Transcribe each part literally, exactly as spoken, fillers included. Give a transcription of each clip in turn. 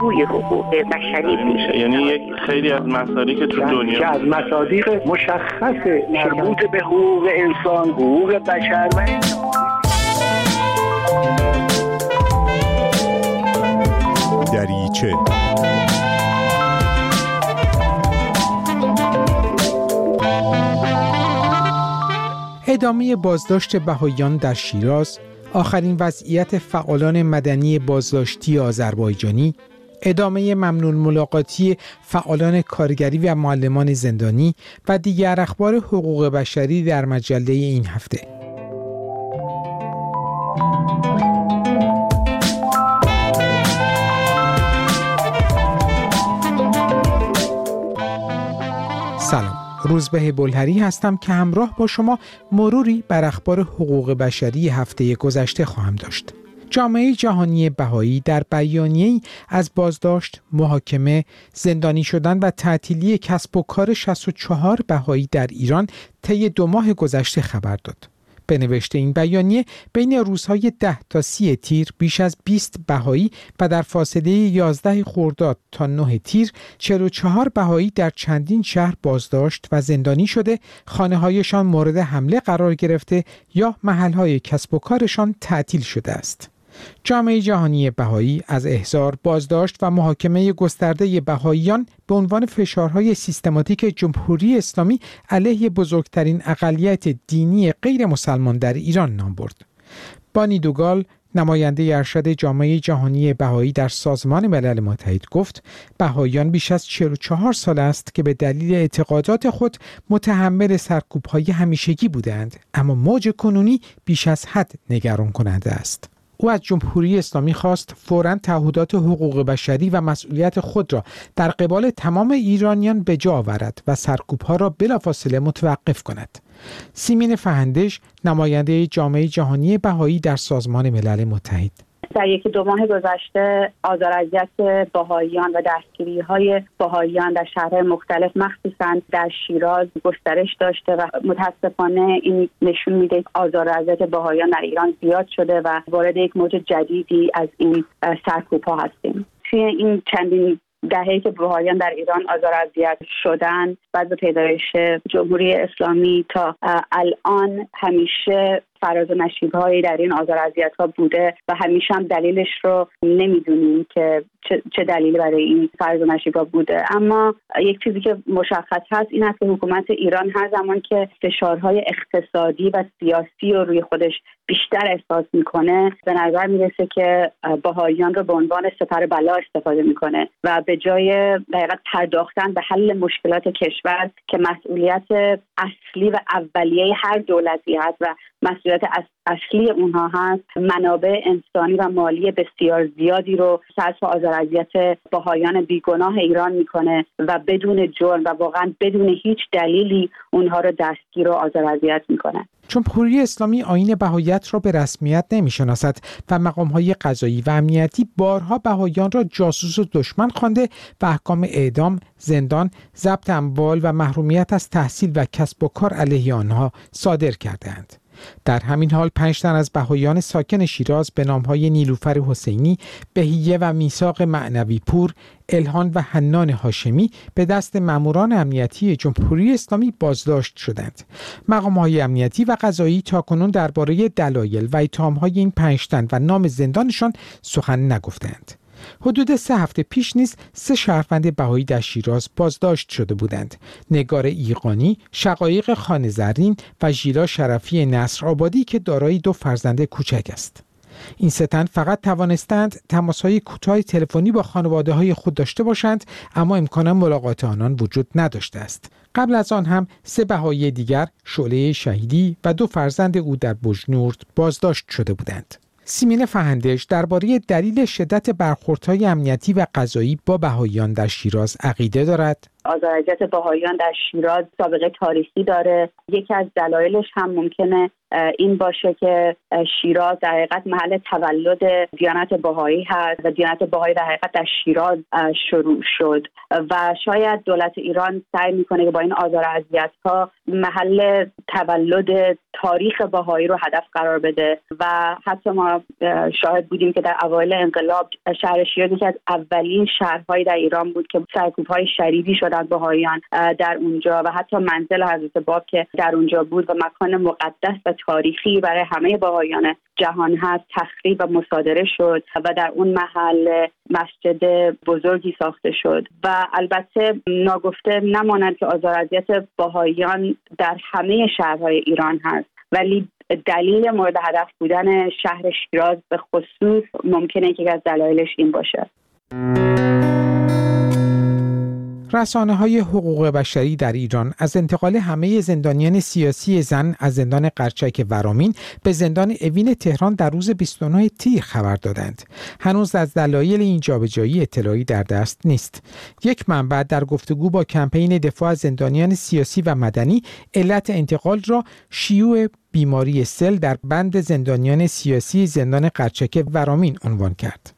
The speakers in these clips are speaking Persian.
توی حقوق بشری میشه. یعنی یک خیلی از مصادیقی که تو دنیا که از مصادیق مشخص مربوط به حقوق انسان، حقوق بشر و دریچه ادامه بازداشت بهائیان در شیراز، آخرین وضعیت فعالان مدنی بازداشتی آذربایجانی، ادامه ممنون ملاقاتی فعالان کارگری و معلمان زندانی و دیگر اخبار حقوق بشری در مجله این هفته. سلام، روزبه بلهری هستم که همراه با شما مروری بر اخبار حقوق بشری هفته گذشته خواهم داشت. جامعه جهانی بهایی در بیانیه‌ای از بازداشت، محاکمه، زندانی شدن و تعطیلی کسب و کار شصت و چهار بهایی در ایران طی دو ماه گذشته خبر داد. به نوشته این بیانیه بین روزهای ده تا سی تیر بیش از بیست بهایی و در فاصله یازده خرداد تا نه تیر چهل و چهار بهایی در چندین شهر بازداشت و زندانی شده، خانه‌هایشان مورد حمله قرار گرفته یا محل‌های کسب و کارشان تعطیل شده است. جامعه جهانی بهایی از احضار، بازداشت و محاکمه گسترده بهاییان به عنوان فشارهای سیستماتیک جمهوری اسلامی علیه بزرگترین اقلیت دینی غیر مسلمان در ایران نام برد. بانی دوگال، نماینده ارشد جامعه جهانی بهایی در سازمان ملل متحد گفت بهاییان بیش از چهل و چهار سال است که به دلیل اعتقادات خود متحمل سرکوب‌های همیشگی بودند، اما موج کنونی بیش از حد نگران کننده است. او از جمهوری اسلامی خواست فوراً تعهدات حقوق بشری و مسئولیت خود را در قبال تمام ایرانیان به جا آورد و سرکوب‌ها را بلافاصله متوقف کند. سیمین فهندش، نماینده جامعه جهانی بهایی در سازمان ملل متحد: در یکی دو ماه گذشته آزار و اذیت بهائیان و دستگیری‌های بهائیان در شهرهای مختلف مخصوصاً در شیراز گسترش داشته و متاسفانه این نشون میده آزار و اذیت بهائیان در ایران زیاد شده و وارد یک موج جدیدی از این سرکوب‌ها هستیم. توی این چندین دهه‌ای که بهائیان در ایران آزار و اذیت شدن، بعد از پیدایش جمهوری اسلامی تا الان همیشه فراز و نشیب‌هایی در این آزار و اذیت‌ها بوده و همیشه هم دلیلش رو نمیدونیم که چه, چه دلیلی برای این فراز و نشیب‌ها بوده. اما یک چیزی که مشخص هست این است که حکومت ایران هر زمان که فشارهای اقتصادی و سیاسی رو روی خودش بیشتر احساس میکنه، به نظر میرسه که بهائیان رو به عنوان سپر بلا استفاده میکنه و به جای دقیقاً پرداختن به حل مشکلات کشور که مسئولیت اصلی و اولیه هر دولتی هست و مسئولیت اصلی اونها هست، منابع انسانی و مالی بسیار زیادی رو صرف آزار و اذیت بهائیان بیگناه ایران میکنه و بدون جرم و واقعا بدون هیچ دلیلی اونها رو دستگیر و آزار و اذیت میکنه. جمهوری اسلامی آیین بهائیت را به رسمیت نمی‌شناسد و مقام‌های قضایی و امنیتی بارها بهائیان را جاسوس و دشمن خوانده و احکام اعدام، زندان، ضبط اموال و محرومیت از تحصیل و کسب و کار علیه آنها صادر کرده‌اند. در همین حال پنج تن از بهائیان ساکن شیراز به نام‌های نیلوفر حسینی، بهیه و میثاق معنوی پور، الهان و حنان هاشمی به دست ماموران امنیتی جمهوری اسلامی بازداشت شدند. مقام‌های امنیتی و قضایی تاکنون درباره دلایل و اتهام‌های این پنج تن و نام زندانشان سخن نگفتند. حدود سه هفته پیش نیز سه شهروند بهایی در شیراز بازداشت شده بودند: نگار ایقانی، شقایق خانه زرین و ژیلا شرفی نصرآبادی که دارای دو فرزند کوچک است. این سه تن فقط توانستند تماس‌های کوتاه تلفنی با خانواده‌های خود داشته باشند، اما امکان ملاقات آنان وجود نداشته است. قبل از آن هم سه بهایی دیگر، شعله شهیدی و دو فرزند او در بجنورد بازداشت شده بودند. سیمین فهندش درباره دلیل شدت برخوردهای امنیتی و قضایی با بهائیان در شیراز عقیده دارد. آزار و اذیت بهائیان در شیراز سابقه تاریخی داره. یکی از دلایلش هم ممکنه این باشه که شیراز در حقیقت محل تولد دیانت بهایی هست و دیانت بهایی در حقیقت در شیراز شروع شد و شاید دولت ایران سعی میکنه که با این آزار و اذیت‌ها محل تولد تاریخ بهایی رو هدف قرار بده و حتی ما شاهد بودیم که در اوایل انقلاب شهر شیراز یکی از اولین شهرهای در ایران بود که سرکوب‌های شدیدی شدن بهاییان در اونجا و حتی منزل حضرت باب که در اونجا بود و مکان مقدس و تاریخی برای همه بهاییان جهان هست تخریب و مصادره شد و در اون محل مسجد بزرگی ساخته شد و البته ناگفته نماند که آزار و اذیت بهاییان در همه شهرهای ایران هست، ولی دلیل مورد هدف بودن شهر شیراز به خصوص ممکنه که از دلایلش این باشه. رسانه‌های حقوق بشری در ایران از انتقال همه زندانیان سیاسی زن از زندان قرچک ورامین به زندان اوین تهران در روز بیست و نه تیر خبر دادند. هنوز از دلایل این جابجایی اطلاعی در دست نیست. یک منبع در گفتگو با کمپین دفاع از زندانیان سیاسی و مدنی علت انتقال را شیوع بیماری سل در بند زندانیان سیاسی زندان قرچک ورامین عنوان کرد.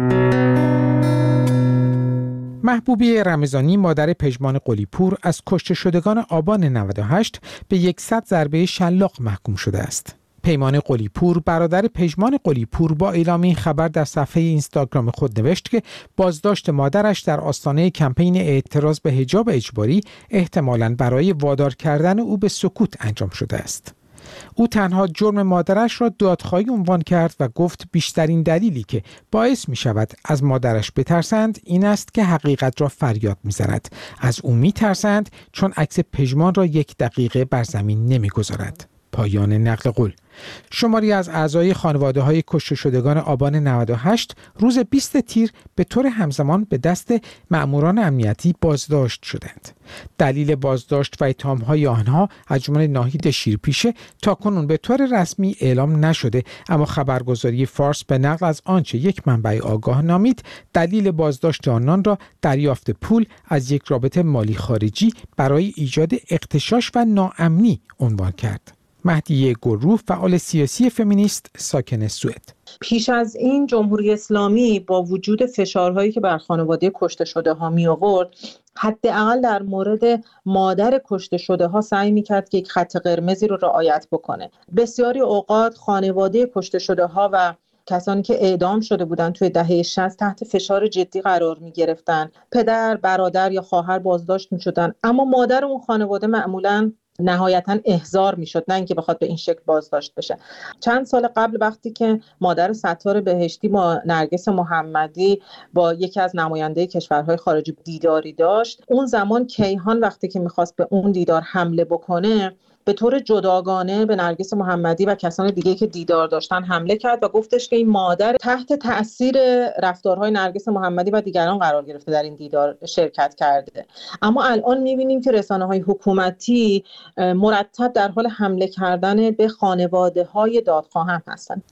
محبوبی رمضانی مادر پژمان قلی‌پور از کشته شدگان آبان نود و هشت به صد ضربه شلاق محکوم شده است. پیمان قلی‌پور برادر پژمان قلی‌پور با اعلام این خبر در صفحه اینستاگرام خود نوشت که بازداشت مادرش در آستانه کمپین اعتراض به حجاب اجباری احتمالاً برای وادار کردن او به سکوت انجام شده است. او تنها جرم مادرش را دادخواهی عنوان کرد و گفت بیشترین دلیلی که باعث می شود از مادرش بترسند این است که حقیقت را فریاد می زند. از او می ترسند چون عکس پژمان را یک دقیقه بر زمین نمی گذارد. پایان نقل قول. شماری از اعضای خانواده‌های کشته شدگان آبان نود و هشت روز بیست تیر به طور همزمان به دست مأموران امنیتی بازداشت شدند. دلیل بازداشت و اتهام‌های آنها از جمله ناهید شیرپیشه تاکنون به طور رسمی اعلام نشده، اما خبرگزاری فارس به نقل از آنچه یک منبع آگاه نامید دلیل بازداشت آنان را دریافت پول از یک رابطه مالی خارجی برای ایجاد اغتشاش و ناامنی عنوان کرد. مهدیه گلرو فعال سیاسی فمینیست ساکن سوئد: پیش از این جمهوری اسلامی با وجود فشارهایی که بر خانواده کشته شده ها می آورد حداقل در مورد مادر کشته شده ها سعی می کرد که یک خط قرمزی رو رعایت بکنه. بسیاری اوقات خانواده کشته شده ها و کسانی که اعدام شده بودند توی دهه شصت تحت فشار جدی قرار می گرفتن. پدر، برادر یا خواهر بازداشت می شدن، اما مادر اون خانواده معمولاً نهایتاً احضار میشد، نه اینکه بخواد به این شکل بازداشت بشه. چند سال قبل وقتی که مادر ستار بهشتی با نرگس محمدی با یکی از نماینده کشورهای خارجی دیداری داشت، اون زمان کیهان وقتی که میخواست به اون دیدار حمله بکنه به طور جداگانه به نرگس محمدی و کسان دیگه که دیدار داشتن حمله کرد و گفتش که این مادر تحت تأثیر رفتارهای نرگس محمدی و دیگران قرار گرفته در این دیدار شرکت کرده. اما الان می‌بینیم که رسانه‌های حکومتی مرتب در حال حمله کردن به خانواده‌های دادخواهان هستند.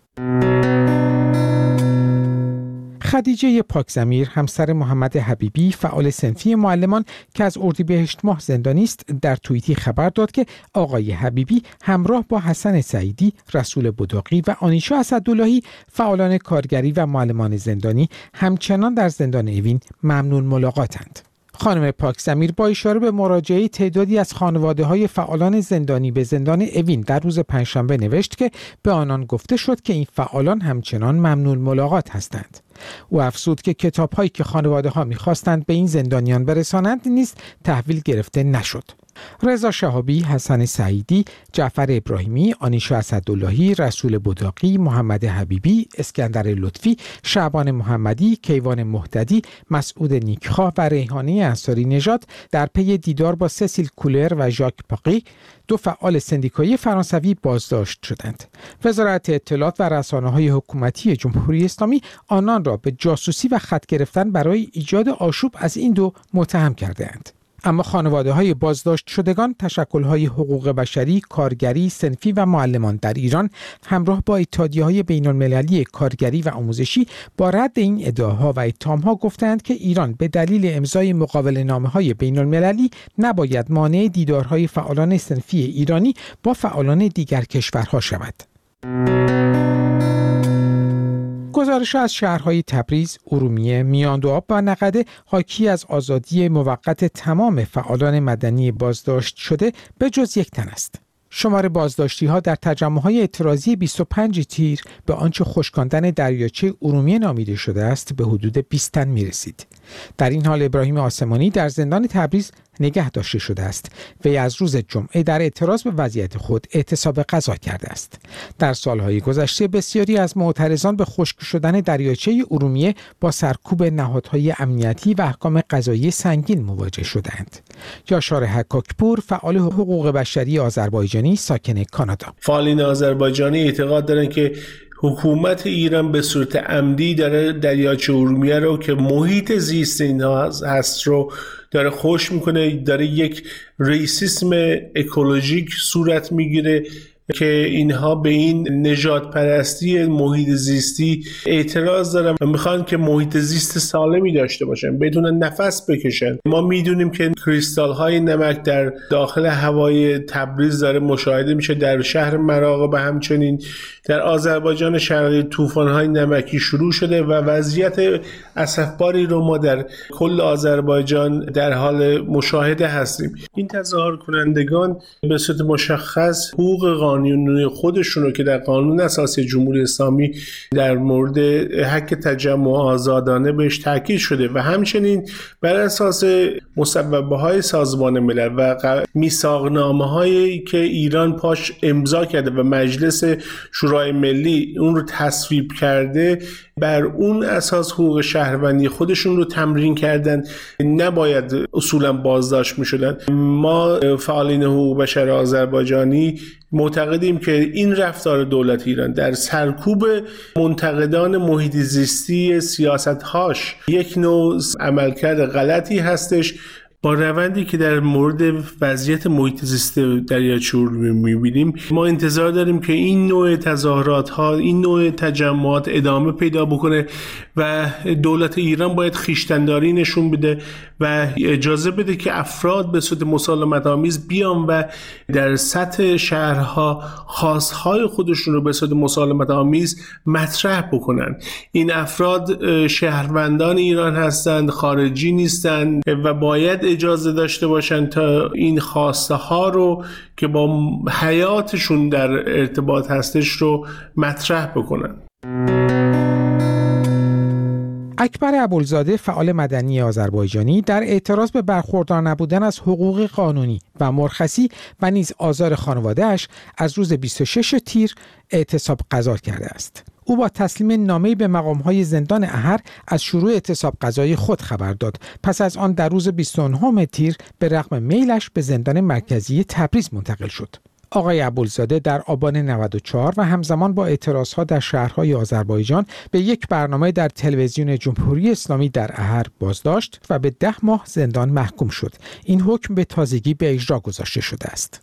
خدیجه پاکزمیر همسر محمد حبیبی فعال صنفی معلمان که از اردیبهشت ماه زندانی است در توییتی خبر داد که آقای حبیبی همراه با حسن سعیدی، رسول بداقی و آنیشا اسداللهی فعالان کارگری و معلمان زندانی همچنان در زندان اوین ممنون ملاقاتند. خانم پاکزمیر با اشاره به مراجعه تعدادی از خانواده‌های فعالان زندانی به زندان اوین در روز پنجشنبه نوشت که به آنان گفته شد که این فعالان همچنان ممنون ملاقات هستند. او افزود که کتاب‌هایی که خانواده‌ها می‌خواستند به این زندانیان برسانند نیز تحویل گرفته نشد. رضا شهابی، حسن سعیدی، جعفر ابراهیمی، آنیشا اسداللهی، رسول بداقی، محمد حبیبی، اسکندر لطفی، شعبان محمدی، کیوان مهتدی، مسعود نیکخواه و ریحانه انصاری نژاد در پی دیدار با سسیل کولر و ژاک پاقی، دو فعال سندیکایی فرانسوی بازداشت شدند. وزارت اطلاعات و رسانه‌های حکومتی جمهوری اسلامی آنان را به جاسوسی و خط گرفتن برای ایجاد آشوب از این دو متهم کرده‌اند. اما خانواده‌های بازداشت شدگان، تشکل‌های حقوق بشری، کارگری، صنفی و معلمان در ایران همراه با اتحادیه‌های بین‌المللی کارگری و آموزشی با رد این ادعاها و اتهام‌ها گفتند که ایران به دلیل امضای مقابله‌نامه‌های بین‌المللی نباید مانع دیدارهای فعالان صنفی ایرانی با فعالان دیگر کشورها شود. گزارش از شهرهای تبریز، ارومیه، میاندوآب و نقده حاکی از آزادی موقت تمام فعالان مدنی بازداشت شده به جز یک تن است. شمار بازداشتی ها در تجمع‌های اعتراضی بیست و پنج تیر به آنچه خشکاندن دریاچه ارومیه نامیده شده است به حدود بیست تن می‌رسید. در این حال ابراهیم آسمانی در زندان تبریز نگه داشته شده است. وی از روز جمعه در اعتراض به وضعیت خود اعتصاب غذا کرده است. در سالهای گذشته بسیاری از معترضان به خشک شدن دریاچه ارومیه با سرکوب نهادهای امنیتی و احکام قضایی سنگین مواجه شدند. یاشار حکاکپور، فعال حقوق بشری آذربایجانی ساکن کانادا: فعالین آذربایجانی اعتقاد دارند که حکومت ایران به صورت عمدی داره دریاچه ارومیه رو که محیط زیست اینها هست رو داره خشک میکنه، داره یک ریسیسم اکولوژیک صورت میگیره که اینها به این نژاد پرستی محیط زیستی اعتراض دارن و میخوان که محیط زیست سالمی داشته باشن، بدون نفس بکشن. ما میدونیم که کریستال های نمک در داخل هوای تبریز داره مشاهده میشه، در شهر مراغه و همچنین در آذربایجان شرقی طوفان های نمکی شروع شده و وضعیت اسفباری رو ما در کل آذربایجان در حال مشاهده هستیم. این تظاهر کنندگان به صورت مشخص حقوق قانونی خودشون رو که در قانون اساسی جمهوری اسلامی در مورد حق تجمع آزادانه بهش تاکید شده و همچنین بر اساس مصوبه‌های سازمان ملل و میثاقنامه‌هایی که ایران پاش امضا کرده و مجلس شورای ملی اون رو تصویب کرده، بر اون اساس حقوق شهروندی خودشون رو تمرین کردن، نباید اصولا بازداشت می‌شدن. ما فعالین حقوق بشر آذربایجانی معتقدیم که این رفتار دولت ایران در سرکوب منتقدان محیط زیستی سیاست‌هاش یک نوع عملکرد غلطی هستش. با روندی که در مورد وضعیت محیط زیست دریاچه ارومیه می‌بینیم، ما انتظار داریم که این نوع تظاهرات ها، این نوع تجمعات ادامه پیدا بکنه و دولت ایران باید خویشتن‌داری نشون بده و اجازه بده که افراد به صورت مسالمت آمیز بیان و در سطح شهرها خواست‌های خودشون رو به صورت مسالمت آمیز مطرح بکنن. این افراد شهروندان ایران هستند، خارجی نیستند و باید اجازه داشته باشن تا این خواسته ها رو که با حیاتشون در ارتباط هستش رو مطرح بکنن. اکبر ابوالزاده، فعال مدنی آذربایجانی، در اعتراض به برخوردار نبودن از حقوق قانونی و مرخصی و نیز آزار خانواده‌اش از روز بیست و شش تیر اعتصاب غذا کرده است. او با تسلیم نامه‌ای به مقام‌های زندان احر از شروع اعتصاب غذایی خود خبر داد. پس از آن در روز بیست و نه تیر به رغم میلش به زندان مرکزی تبریز منتقل شد. آقای ابوالزاده در آبان نود و چهار و همزمان با اعتراضها در شهرهای آذربایجان به یک برنامه در تلویزیون جمهوری اسلامی در احر بازداشت و به ده ماه زندان محکوم شد. این حکم به تازگی به اجرا گذاشته شده است.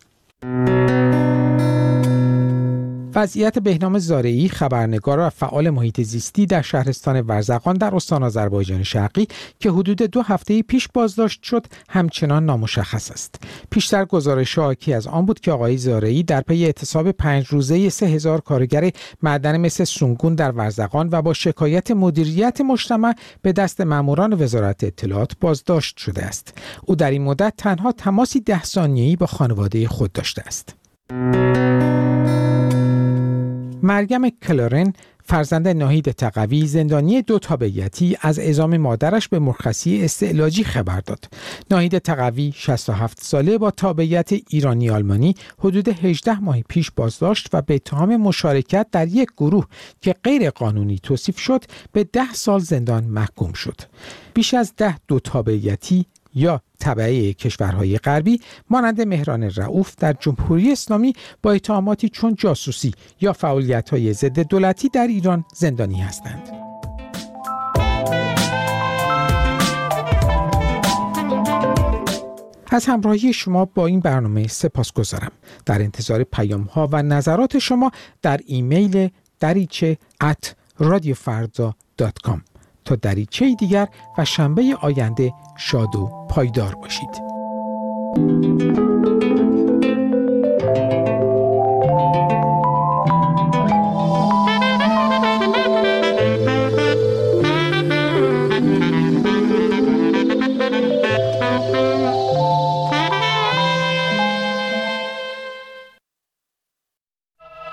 وضعیت بهنام زارعی، خبرنگار و فعال محیط زیستی در شهرستان ورزقان در استان آذربایجان شرقی که حدود دو هفته پیش بازداشت شد، همچنان نامشخص است. پیشتر گزارش حاکی از آن بود که آقای زارعی در پی اعتصاب پنج روزه سه هزار کارگر معدن مس سونگون در ورزقان و با شکایت مدیریت مجتمع به دست ماموران وزارت اطلاعات بازداشت شده است. او در این مدت تنها تماسی ده ثانیه‌ای با خانواده خود داشته است. مریم کلارن، فرزند ناهید تقوی، زندانی دو تابعیتی، از اعزام مادرش به مرخصی استعلاجی خبر داد. ناهید تقوی، شصت و هفت ساله، با تابعیت ایرانی آلمانی، حدود هجده ماه پیش بازداشت و به اتهام مشارکت در یک گروه که غیر قانونی توصیف شد به ده سال زندان محکوم شد. بیش از ده دو تابعیتی یا تبعه کشورهای غربی مانند مهران رؤوف در جمهوری اسلامی با اتهاماتی چون جاسوسی یا فعالیت‌های ضد دولتی در ایران زندانی هستند. از همراهی شما با این برنامه سپاسگزارم. در انتظار پیام ها و نظرات شما در ایمیل دریچه ات رادیو فردا دات کام. تا دریچه دیگر و شنبه آینده شاد و پایدار باشید.